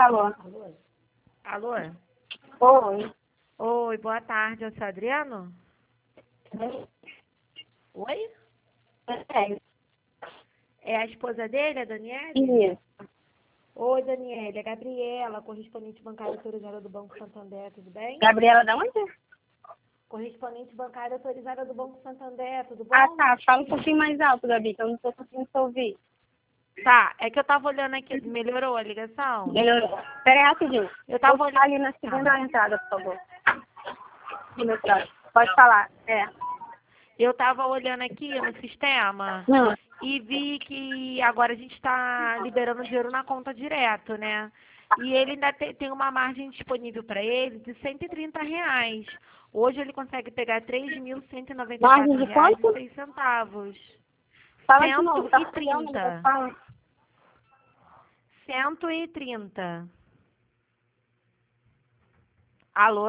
Alô? Alô? Oi. Oi, boa tarde, é o seu Adriano? Oi? É, É a esposa dele, a Daniele? isso. Oi, Daniele, é a Gabriela, correspondente bancária autorizada do Banco Santander, tudo bem? Gabriela da onde? Correspondente bancária autorizada do Banco Santander, tudo bom? Ah, tá. Fala um pouquinho mais alto, Gabi, que eu não tô conseguindo te ouvir. Tá, é que eu tava olhando aqui, melhorou a ligação? Melhorou. Pera aí rapidinho. Eu tava Vou olhando... ficar ali na segunda entrada, por favor. Segunda entrada. Pode falar. É. Eu tava olhando aqui no sistema Não. e vi que agora a gente está liberando dinheiro na conta direto, né? E ele ainda tem uma margem disponível para ele de R$ 130. Hoje ele consegue pegar R$ Margem de quanto? 3.194,06. Fala de novo. Tá falhando, não 130. fala. 130. Alô?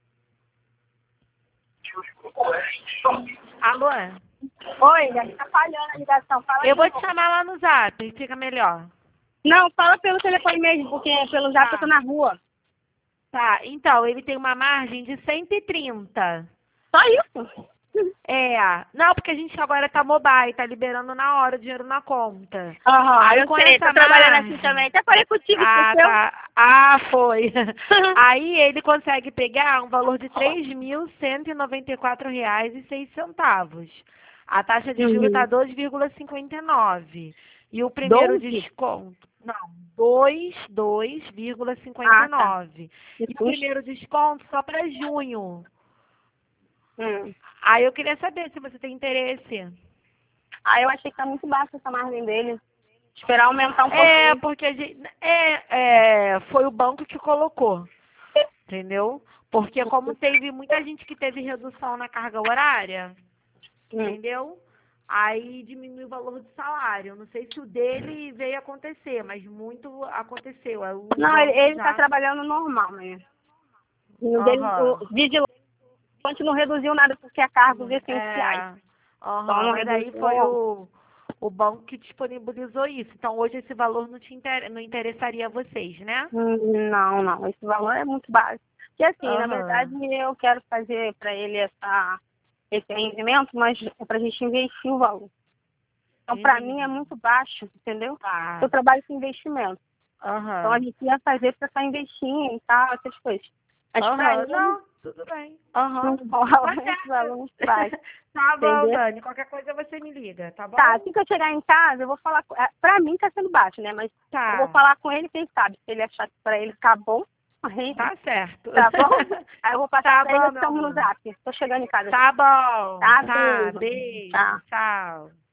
Alô? Oi, Gabi, tá falhando a ligação. Fala Eu de vou te novo. chamar lá no Zap, fica melhor. Não, fala pelo telefone mesmo, porque pelo zap Tá. eu tô na rua. Tá, então, ele tem uma margem de 130. Só isso? Não, porque a gente agora tá mobile, tá liberando na hora o dinheiro na conta. Aham, Aí eu com sei, essa tô trabalhando margem... aqui também. Até falei contigo, Ah, esqueceu? tá. Ah, foi. Aí ele consegue pegar um valor de R$ 3.194,06. A taxa de juros tá 2,59. E o primeiro 12? desconto... Não, 2,59. Ah, tá. Que E o susto. primeiro desconto só para junho. Hum. Aí eu queria saber se você tem interesse. Ah, eu achei que tá muito baixa essa margem dele. Esperar aumentar um É, pouquinho. porque a gente, foi o banco que colocou, entendeu? Porque como teve muita gente que teve redução na carga horária, Hum. entendeu? Aí diminui o valor do salário. Não sei se o dele veio acontecer, mas muito aconteceu. Aí o Não, banco ele tá já... trabalhando normal, né? O dele, Aham. o vigilante não reduziu nada porque é cargos essenciais. É. Então Aham, não mas aí foi reduziu. o banco que disponibilizou isso. Então hoje esse valor não interessaria a vocês, né? Não, não. Esse valor é muito baixo. Porque assim, na verdade, Aham. eu quero fazer para ele esse rendimento, mas é pra gente investir o valor. Então, para mim, é Entendi. muito baixo, entendeu? Eu Tá. trabalho com investimento. Então, a Aham. gente ia fazer para estar investindo e tal, essas coisas. Mas para Aham. ele, Não, tudo bem. não Aham. rola Tá esse valor certo. muito baixo, Tá bom, entendeu? Dani. Qualquer coisa você me liga, tá Tá, bom? assim que eu chegar em casa, eu vou falar. Para mim tá sendo baixo, né? Mas eu vou Tá. falar com ele, quem sabe. Se ele achar que para ele tá bom, aí, Tá certo. tá bom? Aí eu vou passar Tá para ele, bom, nós meu estamos no amor. zap. Tô chegando em casa. Tá bom. Tá, Tá. beijo. Beijo. Tá. Tchau.